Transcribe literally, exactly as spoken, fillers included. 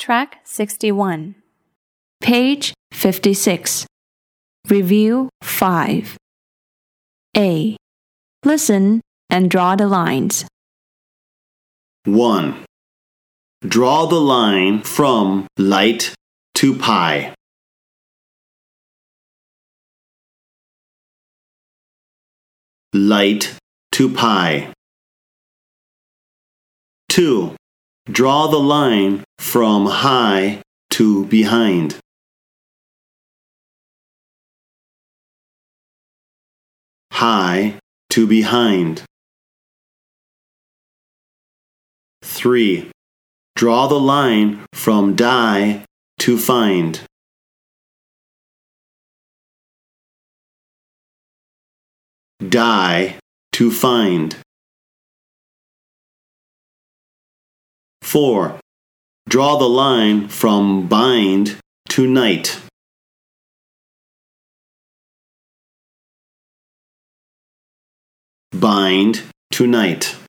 Track sixty-one. Page fifty-six. Review five. A. Listen and draw the lines. one. Draw the line from light to pi. Light to pi. two. Draw the line from high to behind. High to behind. three. Draw the line from die to find. Die to find. four. Draw the line from bind to night. Bind to night.